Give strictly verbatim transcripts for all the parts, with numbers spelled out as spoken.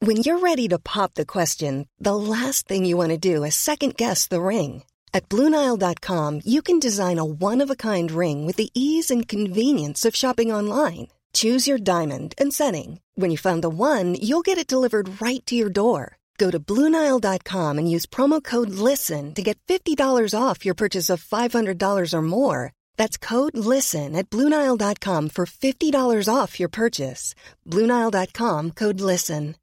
When you're ready to pop the question, the last thing you want to do is second-guess the ring. At Blue Nile dot com, you can design a one-of-a-kind ring with the ease and convenience of shopping online. Choose your diamond and setting. When you find the one, you'll get it delivered right to your door. Go to Blue Nile dot com and use promo code LISTEN to get fifty dollars off your purchase of five hundred dollars or more. That's code LISTEN at Blue Nile dot com for fifty dollars off your purchase. Blue Nile dot com, code LISTEN.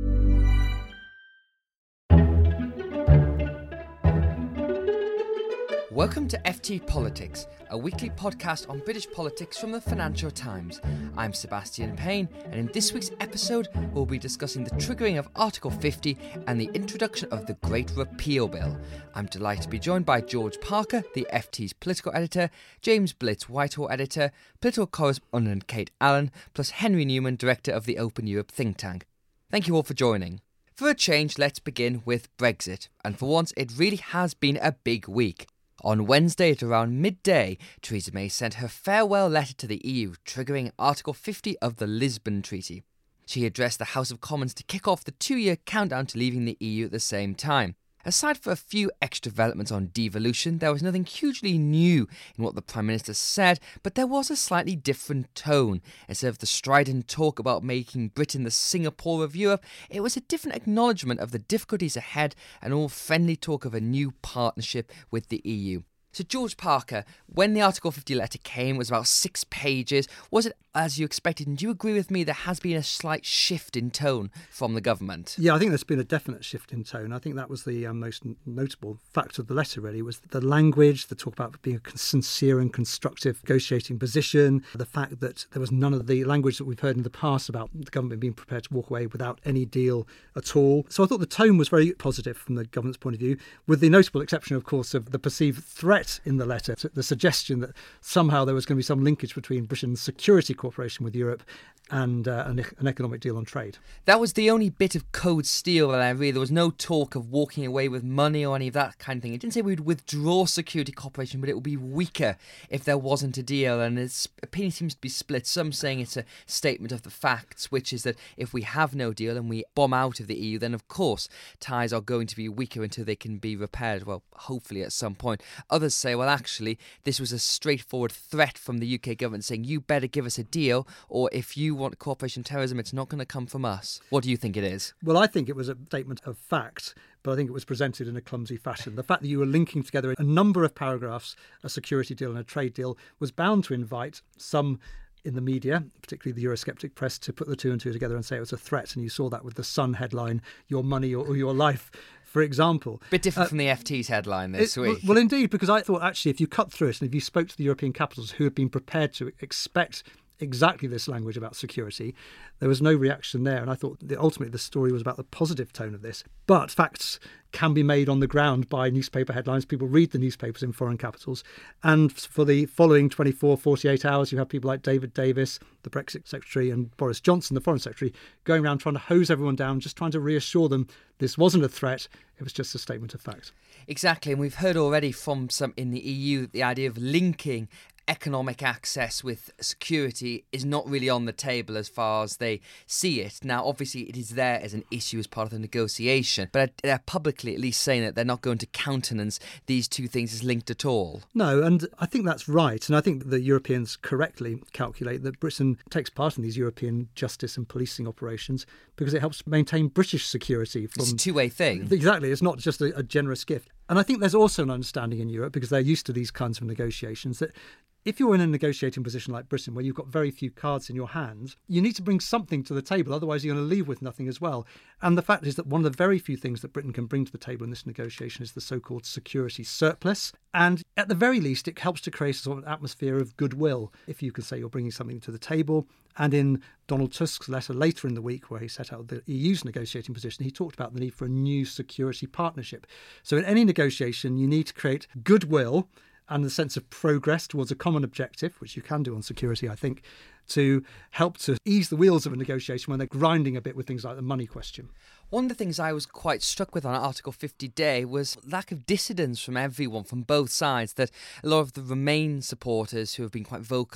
Welcome to F T Politics, a weekly podcast on British politics from the Financial Times. I'm Sebastian Payne, and in this week's episode, we'll be discussing the triggering of Article fifty and the introduction of the Great Repeal Bill. I'm delighted to be joined by George Parker, the F T's political editor, James Blitz, Whitehall editor, political correspondent Kate Allen, plus Henry Newman, director of the Open Europe think tank. Thank you all for joining. For a change, let's begin with Brexit, and for once, it really has been a big week. On Wednesday at around midday, Theresa May sent her farewell letter to the E U, triggering Article fifty of the Lisbon Treaty. She addressed the House of Commons to kick off the two-year countdown to leaving the E U at the same time. Aside from a few extra developments on devolution, there was nothing hugely new in what the Prime Minister said, but there was a slightly different tone. Instead of the strident talk about making Britain the Singapore of Europe, it was a different acknowledgement of the difficulties ahead and all friendly talk of a new partnership with the E U. So George Parker, when the Article fifty letter came, it was about six pages. Was it as you expected? And do you agree with me there has been a slight shift in tone from the government? Yeah, I think there's been a definite shift in tone. I think that was the um, most notable fact of the letter, really, was the language, the talk about being a sincere and constructive negotiating position, the fact that there was none of the language that we've heard in the past about the government being prepared to walk away without any deal at all. So I thought the tone was very positive from the government's point of view, with the notable exception, of course, of the perceived threat in the letter, the suggestion that somehow there was going to be some linkage between Britain's security cooperation with Europe and uh, an, an economic deal on trade. That was the only bit of code steel that I read. There was no talk of walking away with money or any of that kind of thing. It didn't say we'd withdraw security cooperation, but it would be weaker if there wasn't a deal. And its opinion seems to be split. Some saying it's a statement of the facts, which is that if we have no deal and we bomb out of the E U, then of course ties are going to be weaker until they can be repaired. Well, hopefully at some point. Others say, well, actually, this was a straightforward threat from the U K government saying, you better give us a deal, or if you want cooperation terrorism, it's not going to come from us. What do you think it is? Well, I think it was a statement of fact, but I think it was presented in a clumsy fashion. The fact that you were linking together a number of paragraphs, a security deal and a trade deal, was bound to invite some in the media, particularly the Eurosceptic press, to put the two and two together and say it was a threat. And you saw that with the Sun headline, your money or, or your life, for example. Bit different uh, from the F T's headline this it, week. Well, well, indeed, because I thought actually if you cut through it and if you spoke to the European capitals who had been prepared to expect exactly this language about security, there was no reaction there. And I thought that ultimately the story was about the positive tone of this. But facts can be made on the ground by newspaper headlines. People read the newspapers in foreign capitals. And for the following twenty-four, forty-eight hours, you have people like David Davis, the Brexit Secretary, and Boris Johnson, the Foreign Secretary, going around trying to hose everyone down, just trying to reassure them this wasn't a threat, it was just a statement of fact. Exactly. And we've heard already from some in the E U the idea of linking economic access with security is not really on the table as far as they see it. Now, obviously, it is there as an issue as part of the negotiation, but they're publicly at least saying that they're not going to countenance these two things as linked at all. No, and I think that's right. And I think the Europeans correctly calculate that Britain takes part in these European justice and policing operations because it helps maintain British security. From, it's a two-way thing. Exactly. It's not just a, a generous gift. And I think there's also an understanding in Europe, because they're used to these kinds of negotiations, that if you're in a negotiating position like Britain, where you've got very few cards in your hands, you need to bring something to the table. Otherwise, you're going to leave with nothing as well. And the fact is that one of the very few things that Britain can bring to the table in this negotiation is the so-called security surplus. And at the very least, it helps to create a sort of atmosphere of goodwill if you can say you're bringing something to the table. And in Donald Tusk's letter later in the week, where he set out the E U's negotiating position, he talked about the need for a new security partnership. So in any negotiation, you need to create goodwill and the sense of progress towards a common objective, which you can do on security, I think, to help to ease the wheels of a negotiation when they're grinding a bit with things like the money question. One of the things I was quite struck with on Article fifty Day was lack of dissidence from everyone, from both sides, that a lot of the Remain supporters who have been quite vocal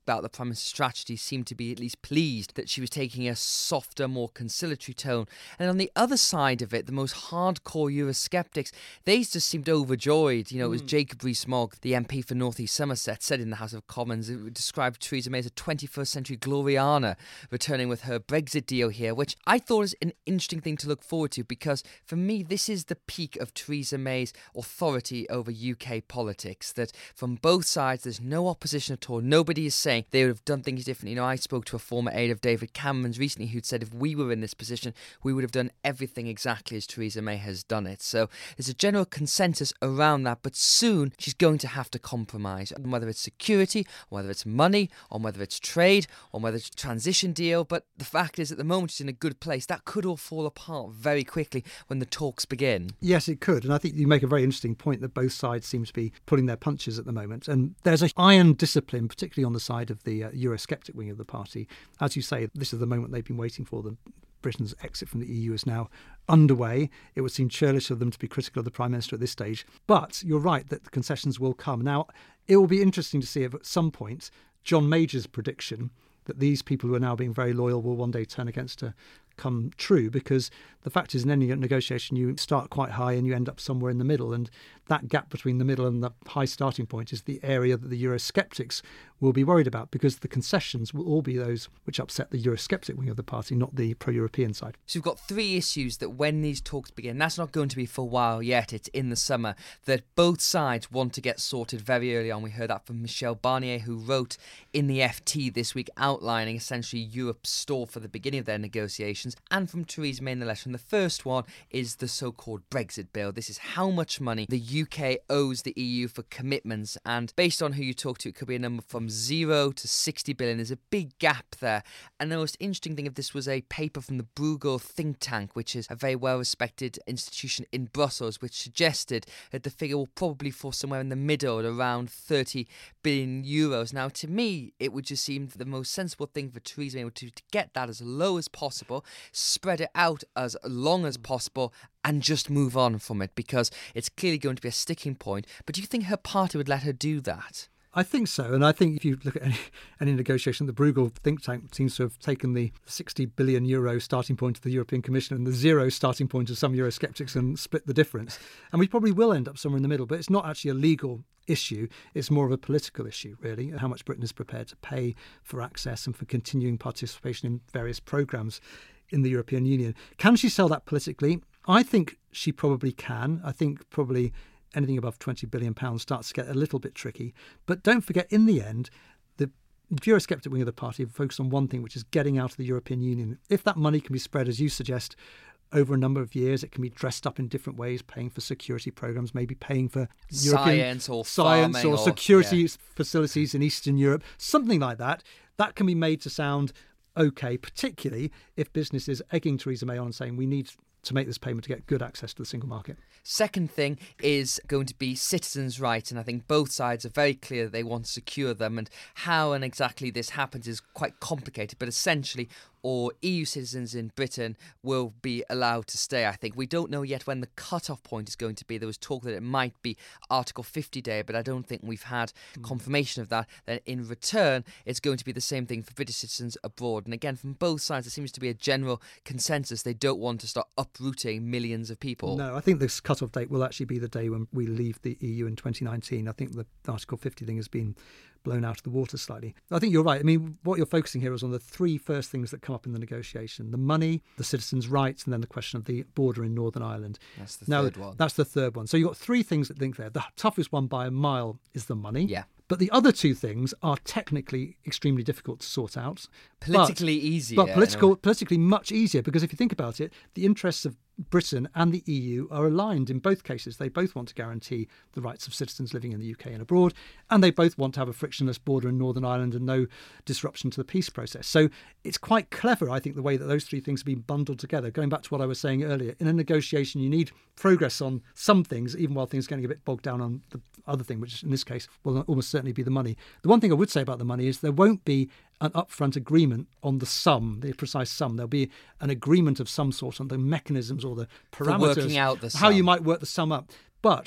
about the Prime Minister's strategy seemed to be at least pleased that she was taking a softer, more conciliatory tone. And on the other side of it, the most hardcore Eurosceptics, they just seemed overjoyed. You know, it was mm. Jacob Rees-Mogg, the M P for North East Somerset, said in the House of Commons, it described Theresa May as a twenty-first century Gloriana, returning with her Brexit deal here, which I thought is an interesting thing to look forward to, because for me, this is the peak of Theresa May's authority over U K politics, that from both sides, there's no opposition at all. Nobody is saying they would have done things differently. You know, I spoke to a former aide of David Cameron's recently who'd said if we were in this position, we would have done everything exactly as Theresa May has done it. So there's a general consensus around that, but soon she's going to have to compromise, whether it's security, whether it's money, or whether it's trade, or whether it's a transition deal. But the fact is, at the moment, she's in a good place. That could all fall apart very quickly when the talks begin. Yes, it could. And I think you make a very interesting point that both sides seem to be pulling their punches at the moment. And there's an iron discipline, particularly on the side of the uh, Eurosceptic wing of the party. As you say, this is the moment they've been waiting for. The Britain's exit from the E U is now underway. It would seem churlish of them to be critical of the Prime Minister at this stage. But you're right that the concessions will come. Now, it will be interesting to see if at some point John Major's prediction that these people who are now being very loyal will one day turn against her come true, because the fact is in any negotiation you start quite high and you end up somewhere in the middle, and that gap between the middle and the high starting point is the area that the Eurosceptics will be worried about, because the concessions will all be those which upset the Eurosceptic wing of the party, not the pro-European side. So we've got three issues that when these talks begin, that's not going to be for a while yet, it's in the summer, that both sides want to get sorted very early on. We heard that from Michel Barnier, who wrote in the F T this week outlining essentially Europe's stall for the beginning of their negotiations, and from Theresa May in the letter. And the first one is the so-called Brexit bill. This is how much money the U K owes the E U for commitments, and based on who you talk to, it could be a number from zero to sixty billion. There's a big gap there. And the most interesting thing, if this was a paper from the Bruegel think tank, which is a very well-respected institution in Brussels, which suggested that the figure will probably fall somewhere in the middle at around thirty billion euros. Now, to me, it would just seem the most sensible thing for Theresa May to, to get that as low as possible, spread it out as long as possible, and just move on from it, because it's clearly going to be a sticking point. But do you think her party would let her do that? I think so. And I think if you look at any, any negotiation, the Bruegel think tank seems to have taken the sixty billion euro starting point of the European Commission and the zero starting point of some Eurosceptics and split the difference. And we probably will end up somewhere in the middle, but it's not actually a legal issue. It's more of a political issue, really, how much Britain is prepared to pay for access and for continuing participation in various programmes in the European Union. Can she sell that politically? I think she probably can. I think probably anything above twenty billion pounds starts to get a little bit tricky. But don't forget, in the end, the Eurosceptic wing of the party focus on one thing, which is getting out of the European Union. If that money can be spread, as you suggest, over a number of years, it can be dressed up in different ways, paying for security programmes, maybe paying for European science or science or, or security yeah. facilities in Eastern Europe, something like that. That can be made to sound okay, particularly if business is egging Theresa May on and saying we need to make this payment to get good access to the single market. Second thing is going to be citizens' rights, and I think both sides are very clear that they want to secure them, and how and exactly this happens is quite complicated, but essentially all E U citizens in Britain will be allowed to stay. I think we don't know yet when the cut-off point is going to be. There was talk that it might be Article fifty Day, but I don't think we've had mm. confirmation of that. Then in return, it's going to be the same thing for British citizens abroad. And again, from both sides, there seems to be a general consensus. They don't want to start uprooting millions of people. No, I think this cut-off date will actually be the day when we leave the E U in twenty nineteen. I think the Article fifty thing has been blown out of the water slightly. I think you're right. I mean, what you're focusing here is on the three first things that come up in the negotiation: the money, the citizens' rights, and then the question of the border in Northern Ireland. That's the now, third one. That's the third one. So you've got three things that link there. The toughest one by a mile is the money. Yeah. But the other two things are technically extremely difficult to sort out. Politically but, easier. But political, politically much easier, because if you think about it, the interests of Britain and the E U are aligned in both cases. They both want to guarantee the rights of citizens living in the U K and abroad, and they both want to have a frictionless border in Northern Ireland and no disruption to the peace process. So it's quite clever, I think, the way that those three things have been bundled together. Going back to what I was saying earlier, in a negotiation you need progress on some things, even while things are getting a bit bogged down on the other thing, which in this case will almost certainly be the money. The one thing I would say about the money is there won't be an upfront agreement on the sum, the precise sum. There'll be an agreement of some sort on the mechanisms or the parameters, for working out the sum. How you might work the sum up. But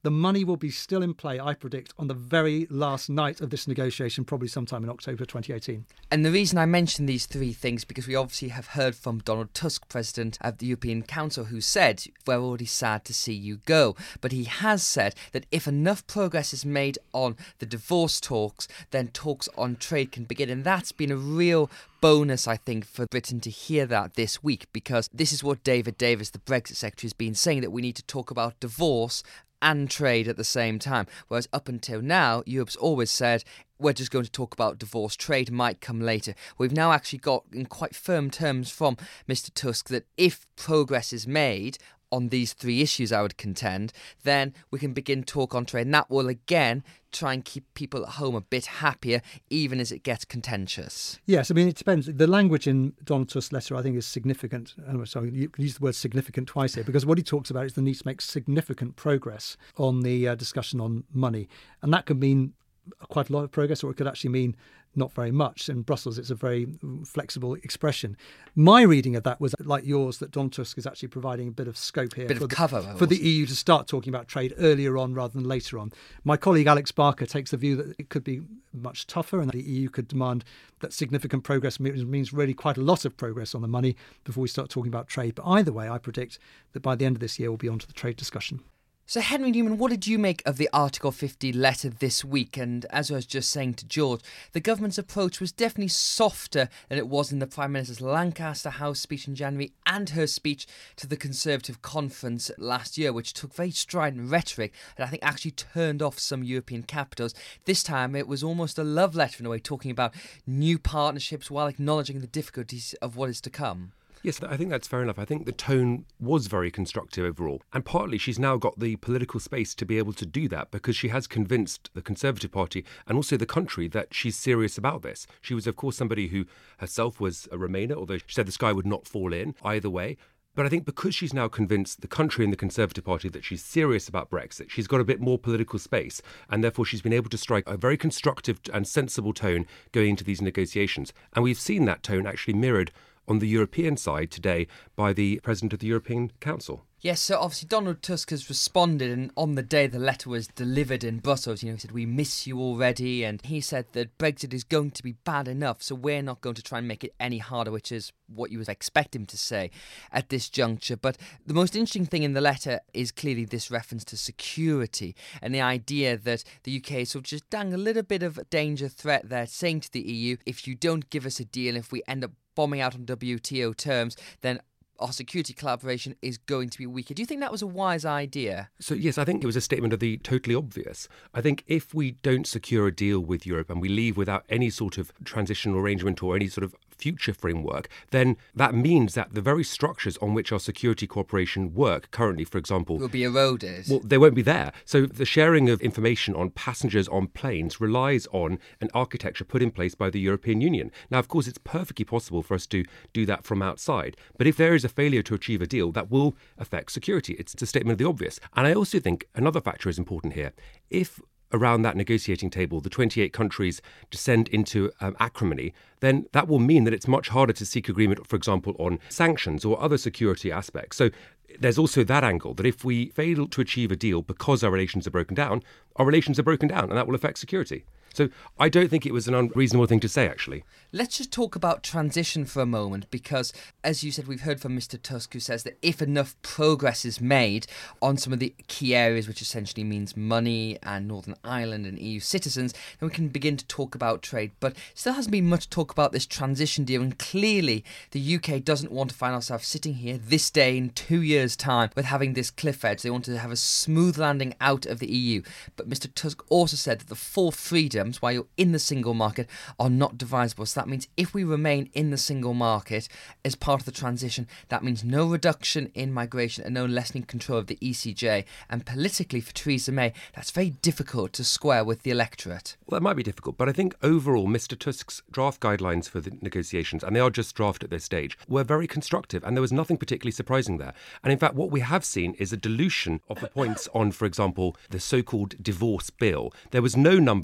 The money will be still in play, I predict, on the very last night of this negotiation, probably sometime in October twenty eighteen. And the reason I mention these three things, because we obviously have heard from Donald Tusk, President of the European Council, who said, we're already sad to see you go. But he has said that if enough progress is made on the divorce talks, then talks on trade can begin. And that's been a real bonus, I think, for Britain to hear that this week, because this is what David Davis, the Brexit Secretary, has been saying, that we need to talk about divorce and trade at the same time. Whereas up until now, Europe's always said, we're just going to talk about divorce. Trade might come later. We've now actually got in quite firm terms from Mister Tusk that if progress is made on these three issues, I would contend, then we can begin talk on trade. And that will, again, try and keep people at home a bit happier, even as it gets contentious. Yes, I mean, it depends. The language in Donald Tusk's letter, I think, is significant. I'm sorry, you can use the word significant twice here, because what he talks about is the need to make significant progress on the uh, discussion on money. And that could mean quite a lot of progress, or it could actually mean not very much. In Brussels, it's a very flexible expression. My reading of that was, like yours, that Donald Tusk is actually providing a bit of scope here bit for, of the, cover, for the E U to start talking about trade earlier on rather than later on. My colleague Alex Barker takes the view that it could be much tougher and that the E U could demand that significant progress means really quite a lot of progress on the money before we start talking about trade. But either way, I predict that by the end of this year, we'll be on to the trade discussion. So, Henry Newman, what did you make of the Article fifty letter this week? And as I was just saying to George, the government's approach was definitely softer than it was in the Prime Minister's Lancaster House speech in January and her speech to the Conservative conference last year, which took very strident rhetoric that I think actually turned off some European capitals. This time it was almost a love letter in a way, talking about new partnerships while acknowledging the difficulties of what is to come. Yes, I think that's fair enough. I think the tone was very constructive overall. And partly she's now got the political space to be able to do that because she has convinced the Conservative Party and also the country that she's serious about this. She was, of course, somebody who herself was a Remainer, although she said the sky would not fall in either way. But I think because she's now convinced the country and the Conservative Party that she's serious about Brexit, she's got a bit more political space, and therefore she's been able to strike a very constructive and sensible tone going into these negotiations. And we've seen that tone actually mirrored on the European side today by the President of the European Council. Yes, so obviously Donald Tusk has responded, and on the day the letter was delivered in Brussels, you know, he said, we miss you already, and he said that Brexit is going to be bad enough, so we're not going to try and make it any harder, which is what you would expect him to say at this juncture. But the most interesting thing in the letter is clearly this reference to security and the idea that the U K is sort of just dangling a little bit of a danger threat there, saying to the E U, if you don't give us a deal, if we end up bombing out on W T O terms, then our security collaboration is going to be weaker. Do you think that was a wise idea? So, yes, I think it was a statement of the totally obvious. I think if we don't secure a deal with Europe and we leave without any sort of transitional arrangement or any sort of future framework, then that means that the very structures on which our security cooperation work currently, for example, will be eroded. Well, they won't be there. So the sharing of information on passengers on planes relies on an architecture put in place by the European Union. Now, of course, it's perfectly possible for us to do that from outside. But if there is a failure to achieve a deal, that will affect security. It's a statement of the obvious. And I also think another factor is important here. If around that negotiating table, the twenty-eight countries descend into um, acrimony, then that will mean that it's much harder to seek agreement, for example, on sanctions or other security aspects. So there's also that angle, that if we fail to achieve a deal because our relations are broken down, our relations are broken down, and that will affect security. So I don't think it was an unreasonable thing to say, actually. Let's just talk about transition for a moment, because, as you said, we've heard from Mister Tusk, who says that if enough progress is made on some of the key areas, which essentially means money and Northern Ireland and E U citizens, then we can begin to talk about trade. But still hasn't been much talk about this transition deal, and clearly the U K doesn't want to find ourselves sitting here this day in two years' time with having this cliff edge. They want to have a smooth landing out of the E U. But Mister Tusk also said that the four freedoms while you're in the single market are not divisible. So that means if we remain in the single market as part of the transition, that means no reduction in migration and no lessening control of the E C J. And politically for Theresa May, that's very difficult to square with the electorate. Well, that might be difficult, but I think overall Mister Tusk's draft guidelines for the negotiations, and they are just draft at this stage, were very constructive, and there was nothing particularly surprising there. And in fact, what we have seen is a dilution of the points on, for example, the so-called divorce bill. There was no number put on the table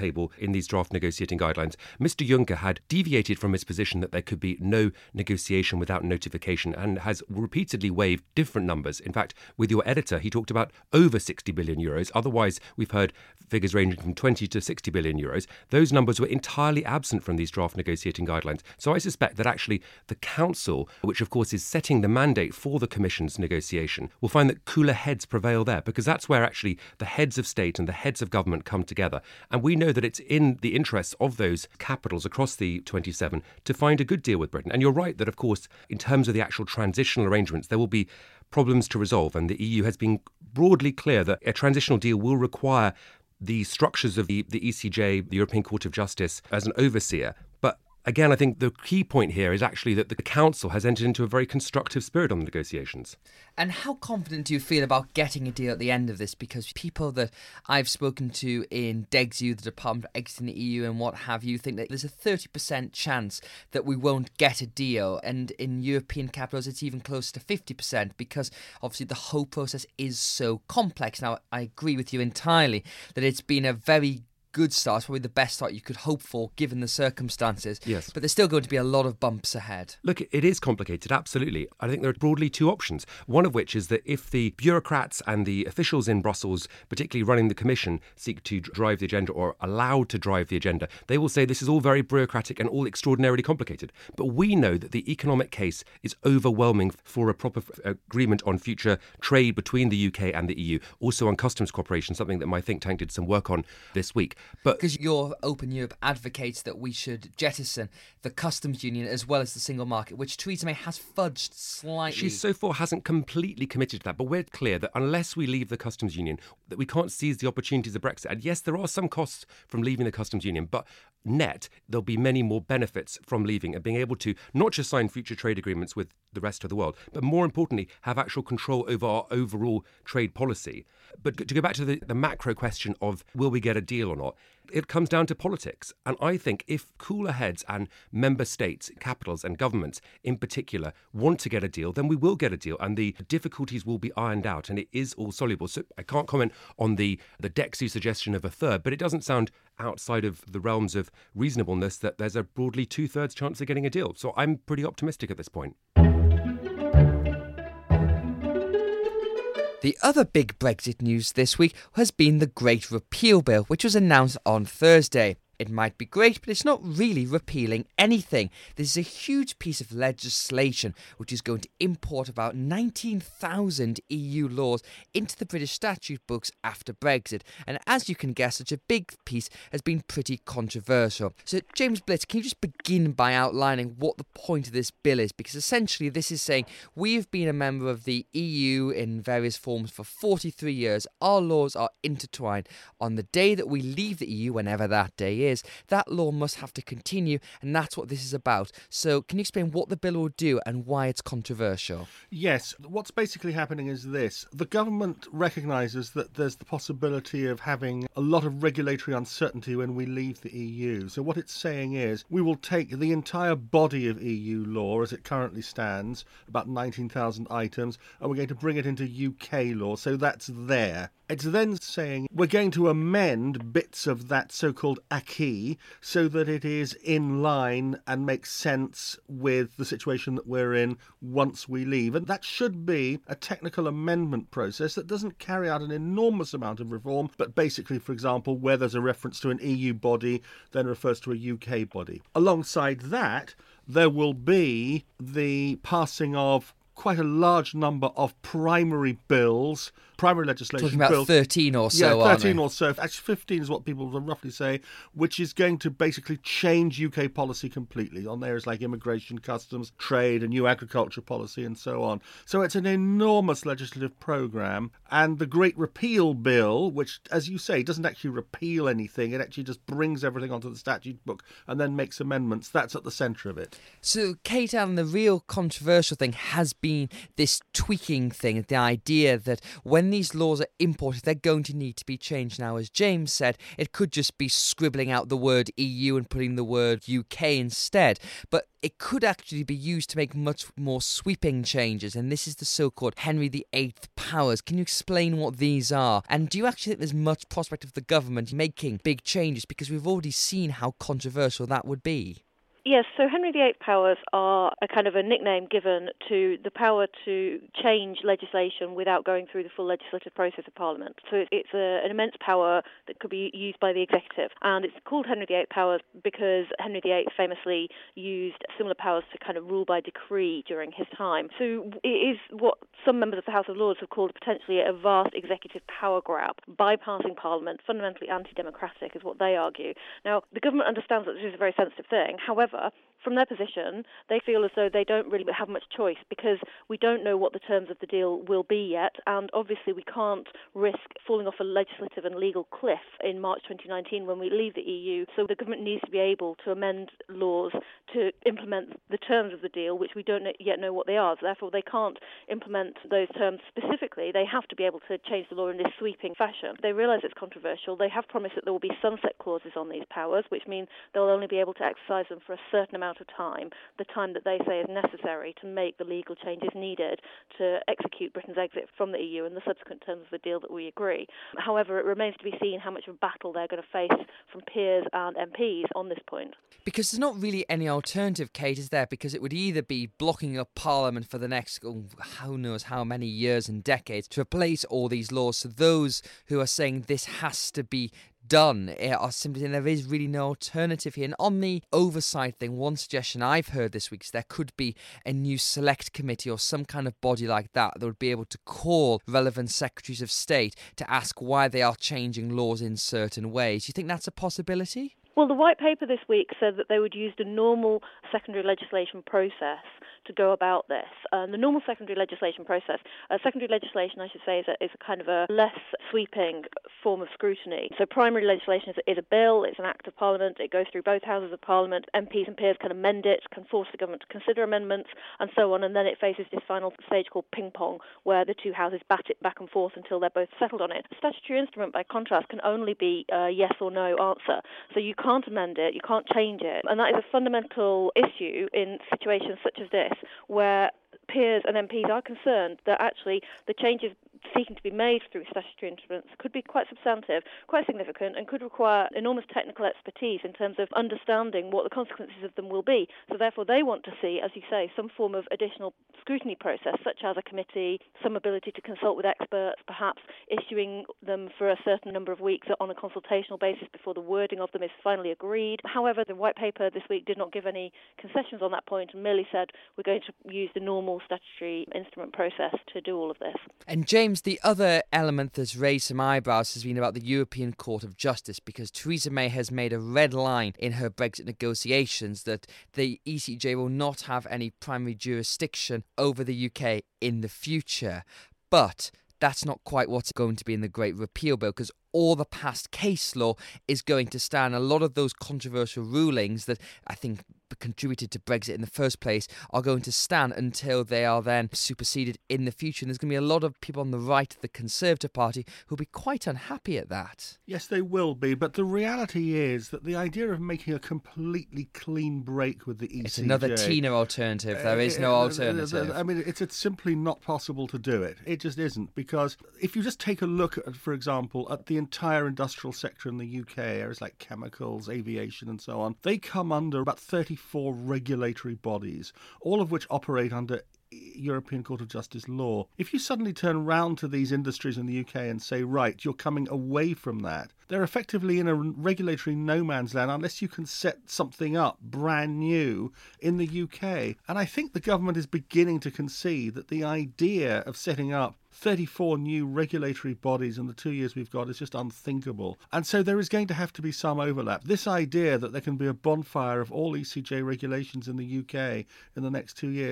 table in these draft negotiating guidelines, Mister Juncker had deviated from his position that there could be no negotiation without notification and has repeatedly waived different numbers. In fact, with your editor, he talked about over sixty billion euros. Otherwise, we've heard figures ranging from twenty to sixty billion euros. Those numbers were entirely absent from these draft negotiating guidelines. So I suspect that actually the Council, which of course is setting the mandate for the Commission's negotiation, will find that cooler heads prevail there, because that's where actually the heads of state and the heads of government come together. And we know that it's in the interests of those capitals across the twenty-seven to find a good deal with Britain. And you're right that, of course, in terms of the actual transitional arrangements, there will be problems to resolve. And the E U has been broadly clear that a transitional deal will require the structures of the, the E C J, the European Court of Justice, as an overseer. But again, I think the key point here is actually that the Council has entered into a very constructive spirit on the negotiations. And how confident do you feel about getting a deal at the end of this? Because people that I've spoken to in DEGSU, the Department of Exiting the E U and what have you, think that there's a thirty percent chance that we won't get a deal. And in European capitals, it's even closer to fifty percent, because obviously the whole process is so complex. Now, I agree with you entirely that it's been a very good start, probably the best start you could hope for given the circumstances. Yes. But there's still going to be a lot of bumps ahead. Look, it is complicated, absolutely. I think there are broadly two options. One of which is that if the bureaucrats and the officials in Brussels, particularly running the Commission, seek to drive the agenda or are allowed to drive the agenda, they will say this is all very bureaucratic and all extraordinarily complicated. But we know that the economic case is overwhelming for a proper agreement on future trade between the U K and the E U, also on customs cooperation, something that my think tank did some work on this week. But because your Open Europe advocates that we should jettison the customs union as well as the single market, which Theresa May has fudged slightly. She so far hasn't completely committed to that, but we're clear that unless we leave the customs union, that we can't seize the opportunities of Brexit. And yes, there are some costs from leaving the customs union, but net, there'll be many more benefits from leaving and being able to not just sign future trade agreements with the rest of the world, but more importantly, have actual control over our overall trade policy. But to go back to the, the macro question of will we get a deal or not, it comes down to politics. And I think if cooler heads and member states, capitals and governments in particular want to get a deal, then we will get a deal and the difficulties will be ironed out and it is all soluble. So I can't comment on the, the DEGSU suggestion of a third, but it doesn't sound outside of the realms of reasonableness that there's a broadly two-thirds chance of getting a deal. So I'm pretty optimistic at this point. The other big Brexit news this week has been the Great Repeal Bill, which was announced on Thursday. It might be great, but it's not really repealing anything. This is a huge piece of legislation which is going to import about nineteen thousand E U laws into the British statute books after Brexit. And as you can guess, such a big piece has been pretty controversial. So, James Blitz, can you just begin by outlining what the point of this bill is? Because essentially this is saying we've been a member of the E U in various forms for forty-three years. Our laws are intertwined. On the day that we leave the E U, whenever that day is, that law must have to continue, and that's what this is about. So can you explain what the bill will do and why it's controversial? Yes, what's basically happening is this. The government recognises that there's the possibility of having a lot of regulatory uncertainty when we leave the E U. So what it's saying is we will take the entire body of E U law as it currently stands, about nineteen thousand items, and we're going to bring it into U K law, so that's there. It's then saying we're going to amend bits of that so-called acquis so that it is in line and makes sense with the situation that we're in once we leave. And that should be a technical amendment process that doesn't carry out an enormous amount of reform, but basically, for example, where there's a reference to an E U body, then refers to a U K body. Alongside that, there will be the passing of quite a large number of primary bills, primary legislation Talking about bills. thirteen or so, Yeah, thirteen aren't or so. Actually, fifteen is what people will roughly say, which is going to basically change U K policy completely on areas like immigration, customs, trade, and new agriculture policy, and so on. So it's an enormous legislative programme. And the Great Repeal Bill, which, as you say, doesn't actually repeal anything, it actually just brings everything onto the statute book and then makes amendments, that's at the centre of it. So, Kate Allen, the real controversial thing has been this tweaking thing, the idea that when these laws are imported, they're going to need to be changed. Now, as James said, it could just be scribbling out the word E U and putting the word U K instead, but it could actually be used to make much more sweeping changes, and this is the so-called Henry the Eighth powers. Can you explain what these are? And do you actually think there's much prospect of the government making big changes? Because we've already seen how controversial that would be. Yes, so Henry the Eighth powers are a kind of a nickname given to the power to change legislation without going through the full legislative process of Parliament. So it's a, an immense power that could be used by the executive. And it's called Henry the Eighth powers because Henry the Eighth famously used similar powers to kind of rule by decree during his time. So it is what some members of the House of Lords have called potentially a vast executive power grab, bypassing Parliament, fundamentally anti-democratic is what they argue. Now, the government understands that this is a very sensitive thing. However, from their position, they feel as though they don't really have much choice because we don't know what the terms of the deal will be yet, and obviously we can't risk falling off a legislative and legal cliff in March twenty nineteen when we leave the E U. So the government needs to be able to amend laws to implement the terms of the deal, which we don't yet know what they are. So therefore, they can't implement those terms specifically. They have to be able to change the law in this sweeping fashion. They realise it's controversial. They have promised that there will be sunset clauses on these powers, which mean they'll only be able to exercise them for a certain amount of time, the time that they say is necessary to make the legal changes needed to execute Britain's exit from the E U and the subsequent terms of the deal that we agree. However, it remains to be seen how much of a battle they're going to face from peers and M Ps on this point. Because there's not really any alternative, Kate, is there? Because it would either be blocking up Parliament for the next, oh, who knows how many years and decades to replace all these laws. So those who are saying this has to be done are simply saying there is really no alternative here. And on the oversight thing, one suggestion I've heard this week is there could be a new select committee or some kind of body like that that would be able to call relevant secretaries of state to ask why they are changing laws in certain ways. Do you think that's a possibility? Well, the White Paper this week said that they would use the normal secondary legislation process to go about this. Um, the normal secondary legislation process, uh, secondary legislation, I should say, is a, is a kind of a less sweeping form of scrutiny. So primary legislation is, is a bill, it's an act of Parliament, it goes through both houses of Parliament, M Ps and peers can amend it, can force the government to consider amendments, and so on, and then it faces this final stage called ping-pong, where the two houses bat it back and forth until they're both settled on it. A statutory instrument, by contrast, can only be a yes or no answer. So you can't amend it, you can't change it, and that is a fundamental issue in situations such as this, where peers and M Ps are concerned that actually the changes seeking to be made through statutory instruments could be quite substantive, quite significant, and could require enormous technical expertise in terms of understanding what the consequences of them will be. So therefore they want to see, as you say, some form of additional scrutiny process, such as a committee, some ability to consult with experts, perhaps issuing them for a certain number of weeks on a consultational basis before the wording of them is finally agreed. However, the White Paper this week did not give any concessions on that point and merely said we're going to use the normal statutory instrument process to do all of this. And James, the other element that's raised some eyebrows has been about the European Court of Justice, because Theresa May has made a red line in her Brexit negotiations that the E C J will not have any primary jurisdiction over the U K in the future. But that's not quite what's going to be in the Great Repeal Bill, because all the past case law is going to stand. A lot of those controversial rulings that I think contributed to Brexit in the first place are going to stand until they are then superseded in the future. And there's going to be a lot of people on the right of the Conservative Party who'll be quite unhappy at that. Yes, they will be. But the reality is that the idea of making a completely clean break with the E C J... It's another Tina alternative. There is no alternative. I mean, it's, it's simply not possible to do it. It just isn't. Because if you just take a look, at, for example, at the entire industrial sector in the U K, areas like chemicals, aviation and so on, they come under about thirty-four regulatory bodies, all of which operate under European Court of Justice law. If you suddenly turn round to these industries in the U K and say, right, you're coming away from that, they're effectively in a regulatory no man's land unless you can set something up brand new in the U K. And I think the government is beginning to concede that the idea of setting up thirty-four new regulatory bodies in the two years we've got is just unthinkable. And so there is going to have to be some overlap. This idea that there can be a bonfire of all E C J regulations in the U K in the next two years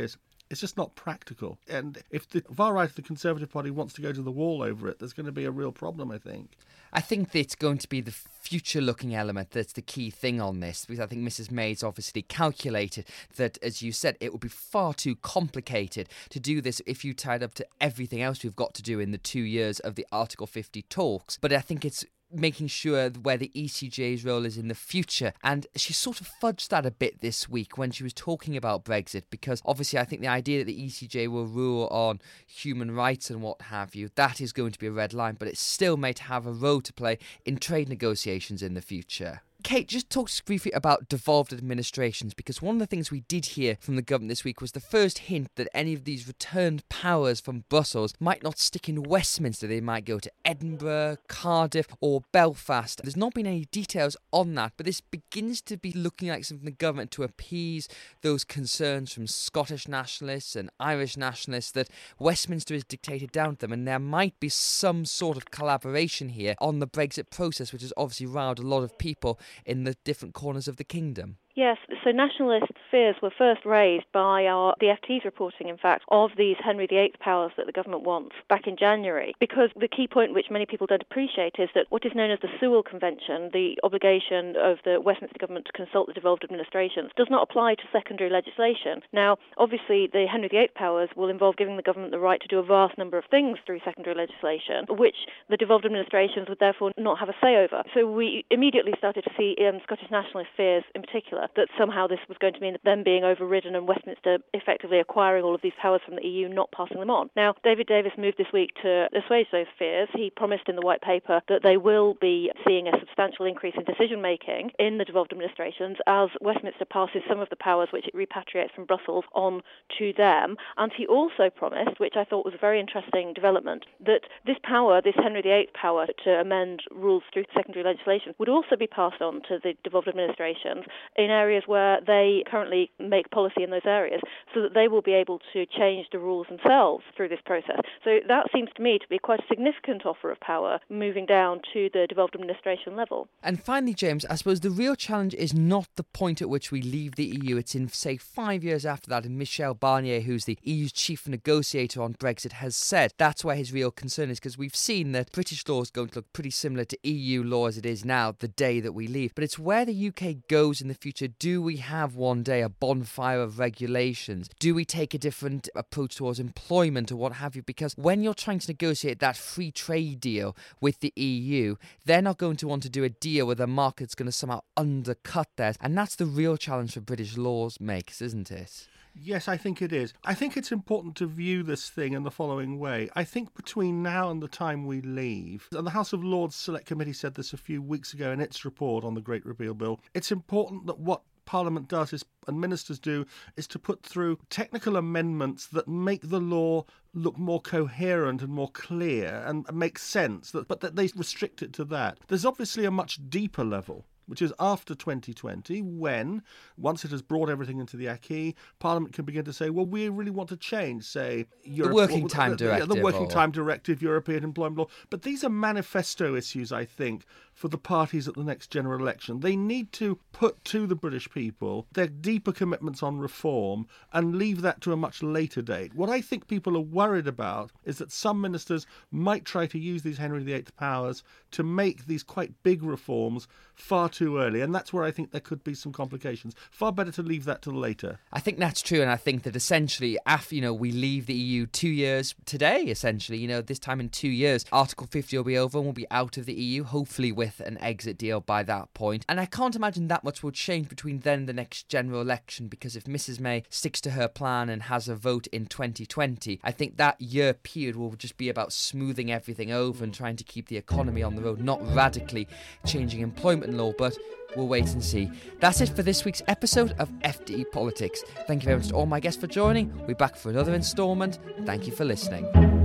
It's just not practical. And if the far right of the Conservative Party wants to go to the wall over it, there's going to be a real problem, I think. I think that it's going to be the future-looking element that's the key thing on this, because I think Missus May's obviously calculated that, as you said, it would be far too complicated to do this if you tied up to everything else we've got to do in the two years of the Article fifty talks. But I think it's making sure where the E C J's role is in the future. And she sort of fudged that a bit this week when she was talking about Brexit, because obviously I think the idea that the E C J will rule on human rights and what have you, that is going to be a red line, but it still may have a role to play in trade negotiations in the future. Kate, just talk to us briefly about devolved administrations, because one of the things we did hear from the government this week was the first hint that any of these returned powers from Brussels might not stick in Westminster. They might go to Edinburgh, Cardiff or Belfast. There's not been any details on that, but this begins to be looking like something the government to appease those concerns from Scottish nationalists and Irish nationalists that Westminster is dictated down to them, and there might be some sort of collaboration here on the Brexit process, which has obviously riled a lot of people in the different corners of the kingdom. Yes, so nationalist fears were first raised by our the F T's reporting, in fact, of these Henry the Eighth powers that the government wants back in January. Because the key point which many people don't appreciate is that what is known as the Sewell Convention, the obligation of the Westminster government to consult the devolved administrations, does not apply to secondary legislation. Now, obviously, the Henry the Eighth powers will involve giving the government the right to do a vast number of things through secondary legislation, which the devolved administrations would therefore not have a say over. So we immediately started to see um, Scottish nationalist fears in particular that somehow this was going to mean them being overridden and Westminster effectively acquiring all of these powers from the E U, not passing them on. Now, David Davis moved this week to assuage those fears. He promised in the White Paper that they will be seeing a substantial increase in decision-making in the devolved administrations as Westminster passes some of the powers which it repatriates from Brussels on to them. And he also promised, which I thought was a very interesting development, that this power, this Henry the Eighth power to amend rules through secondary legislation, would also be passed on to the devolved administrations in areas where they currently make policy in those areas, so that they will be able to change the rules themselves through this process. So that seems to me to be quite a significant offer of power moving down to the devolved administration level. And finally, James, I suppose the real challenge is not the point at which we leave the E U. It's in, say, five years after that, and Michel Barnier, who's the E U's chief negotiator on Brexit, has said that's where his real concern is, because we've seen that British law is going to look pretty similar to E U law as it is now the day that we leave. But it's where the U K goes in the future. Do we have one day a bonfire of regulations? Do we take a different approach towards employment or what have you? Because when you're trying to negotiate that free trade deal with the E U, they're not going to want to do a deal where the market's going to somehow undercut theirs. And that's the real challenge for British lawmakers, isn't it? Yes, I think it is. I think it's important to view this thing in the following way. I think between now and the time we leave, and the House of Lords Select Committee said this a few weeks ago in its report on the Great Repeal Bill, it's important that what Parliament does is, and ministers do, is to put through technical amendments that make the law look more coherent and more clear and make sense, that, but that they restrict it to that. There's obviously a much deeper level, which is after twenty twenty, when, once it has brought everything into the acquis, Parliament can begin to say, well, we really want to change, say, Europe, the Working Time the, Directive. The, the Working or... Time Directive, European Employment Law. But these are manifesto issues, I think, for the parties at the next general election. They need to put to the British people their deeper commitments on reform and leave that to a much later date. What I think people are worried about is that some ministers might try to use these Henry the Eighth powers to make these quite big reforms far too early, and that's where I think there could be some complications. Far better to leave that till later. I think that's true, and I think that essentially, after, you know, we leave the E U two years today, essentially, you know, this time in two years, Article fifty will be over and we'll be out of the E U, hopefully with an exit deal by that point. And I can't imagine that much will change between then and the next general election, because if Missus May sticks to her plan and has a vote in twenty twenty, I think that year period will just be about smoothing everything over and trying to keep the economy on the road, not radically changing employment law, but we'll wait and see. That's it for this week's episode of F D E Politics. Thank you very much to all my guests for joining. We'll be back for another instalment. Thank you for listening.